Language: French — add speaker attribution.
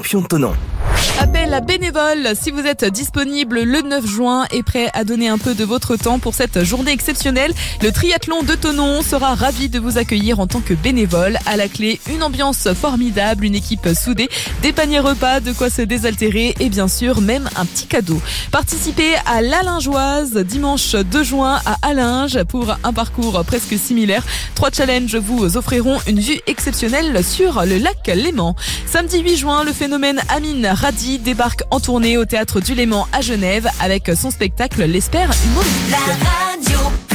Speaker 1: champion de Thonon.
Speaker 2: Appel à bénévoles si vous êtes disponible le 9 juin et prêt à donner un peu de votre temps pour cette journée exceptionnelle. Le triathlon de Thonon sera ravi de vous accueillir en tant que bénévole. À la clé, une ambiance formidable, une équipe soudée, des paniers repas, de quoi se désaltérer et bien sûr même un petit cadeau. Participez à l'Allingeoise dimanche 2 juin à Allinges pour un parcours presque similaire. 3 challenges vous offriront une vue exceptionnelle sur le lac Léman. Samedi 8 juin, le phénomène Amine Radi débarque en tournée au Théâtre du Léman à Genève avec son spectacle L'Espère humoristique.
Speaker 3: La radio.